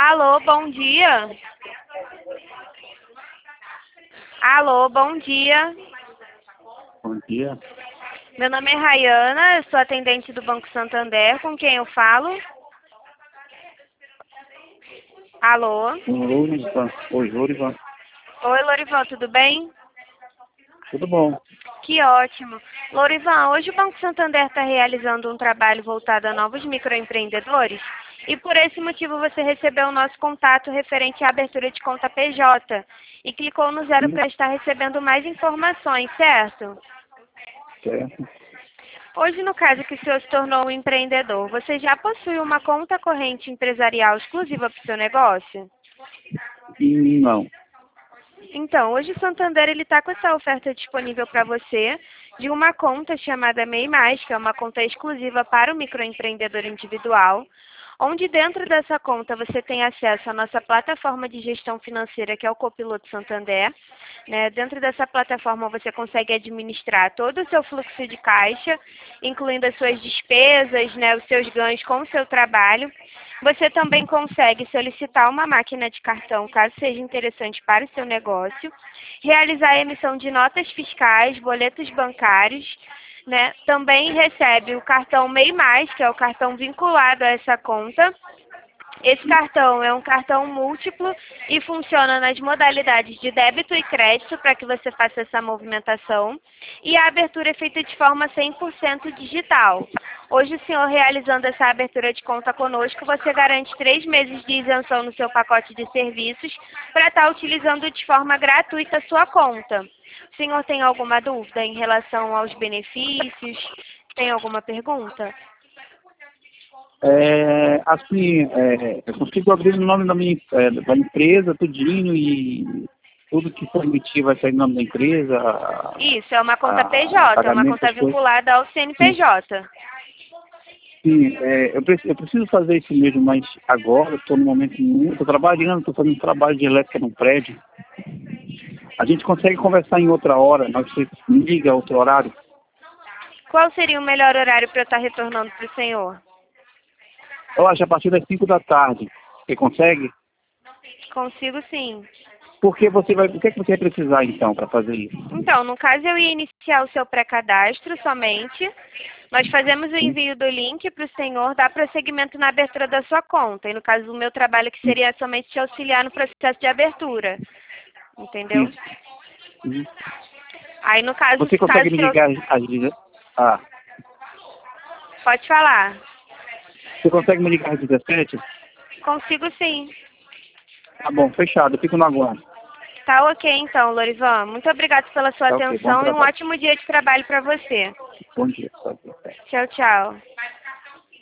Alô, bom dia. Alô, bom dia. Bom dia. Meu nome é Rayana, eu sou atendente do Banco Santander. Com quem eu falo? Alô? Lourivan. Oi, Lourivan. Oi, Lorivan, tudo bem? Tudo bom? Que ótimo. Lorivan, hoje o Banco Santander está realizando um trabalho voltado a novos microempreendedores e por esse motivo você recebeu o nosso contato referente à abertura de conta PJ e clicou no 0 Sim, para estar recebendo mais informações, certo? certo. Hoje, no caso que o senhor se tornou um empreendedor, você já possui uma conta corrente empresarial exclusiva para o seu negócio? Não. Então, hoje o Santander está com essa oferta disponível para você de uma conta chamada MEI+, que é uma conta exclusiva para o microempreendedor individual, onde dentro dessa conta você tem acesso à nossa plataforma de gestão financeira, que é o Copiloto Santander. Né? Dentro dessa plataforma você consegue administrar todo o seu fluxo de caixa, incluindo as suas despesas, né, os seus ganhos com o seu trabalho. Você também consegue solicitar uma máquina de cartão, caso seja interessante para o seu negócio, realizar a emissão de notas fiscais, boletos bancários, né? Também recebe o cartão MEI+, que é o cartão vinculado a essa conta. Esse cartão é um cartão múltiplo e funciona nas modalidades de débito e crédito para que você faça essa movimentação. E a abertura é feita de forma 100% digital. Hoje, o senhor realizando essa abertura de conta conosco, você garante 3 meses de isenção no seu pacote de serviços para estar utilizando de forma gratuita a sua conta. O senhor tem alguma dúvida em relação aos benefícios? Tem alguma pergunta? Eu consigo abrir o nome da empresa, tudinho, e tudo que for emitir vai sair no nome da empresa, Isso, é uma conta PJ, é uma pagamento, conta as coisas. vinculada ao Sim, CNPJ. sim, eu preciso fazer isso mesmo, mas agora estou no momento muito. Estou trabalhando, estou fazendo trabalho de elétrica no prédio. A gente consegue conversar em outra hora, mas você me liga a outro horário. Qual seria o melhor horário para eu estar retornando para o senhor? Eu acho a partir das 5 da tarde. Você consegue? Consigo sim. Porque o que é que você vai precisar então para fazer isso? Então, no caso eu ia iniciar o seu pré-cadastro somente. Nós fazemos o Sim, envio do link para o senhor dar prosseguimento na abertura da sua conta. E no caso do meu trabalho, que sim, seria somente te auxiliar no processo de abertura. Entendeu? isso. Uhum. Aí no caso, Você consegue caso o me senhor... ligar ah, Pode falar. você consegue me ligar às 17? Consigo sim. Tá bom, fechado, eu fico no aguardo. Tá ok então, Lorivan. Muito obrigada pela sua Tá ok, bom atenção e um trabalho. ótimo dia de trabalho para você. Bom dia. Tá ok. Tchau, tchau.